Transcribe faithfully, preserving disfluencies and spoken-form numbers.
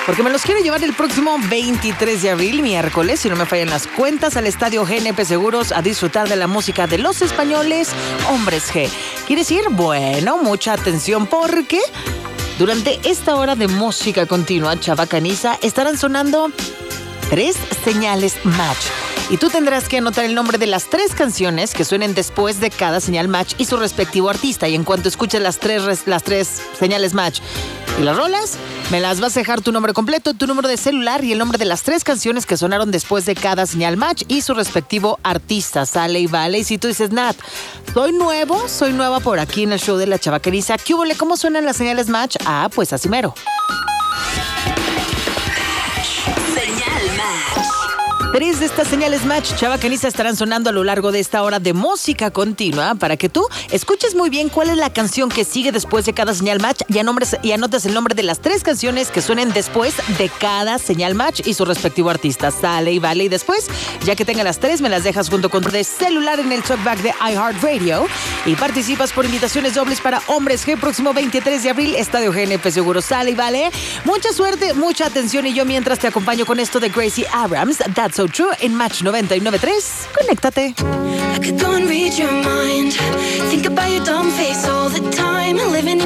porque me los quiero llevar el próximo veintitrés de abril, miércoles, si no me fallan las cuentas, al estadio G N P Seguros a disfrutar de la música de los españoles Hombres G. ¿Quieres ir? Bueno, mucha atención porque durante esta hora de música continua chabacaniza estarán sonando tres señales match. Y tú tendrás que anotar el nombre de las tres canciones que suenen después de cada señal match y su respectivo artista. Y en cuanto escuches las tres, las tres señales match y las rolas, me las vas a dejar tu nombre completo, tu número de celular y el nombre de las tres canciones que sonaron después de cada señal match y su respectivo artista. Sale y vale. Y si tú dices, Nat, soy nuevo, soy nueva por aquí en el show de la chabacaniza, ¿qué hubo? ¿Cómo suenan las señales match? Ah, pues así mero. Tres de estas señales match chabacaniza estarán sonando a lo largo de esta hora de música continua para que tú escuches muy bien cuál es la canción que sigue después de cada señal match y, anombres, y anotes el nombre de las tres canciones que suenen después de cada señal match y su respectivo artista. Sale y vale. Y después, ya que tenga las tres, me las dejas junto con tu celular en el talkback de iHeartRadio y participas por invitaciones dobles para Hombres G próximo veintitrés de abril, Estadio G N P Seguro. Sale y vale. Mucha suerte, mucha atención y yo mientras te acompaño con esto de Gracie Abrams, That's So True en Match noventa y nueve punto tres. Conéctate. I could go and read your mind. Think about your dumb face all the time. Living in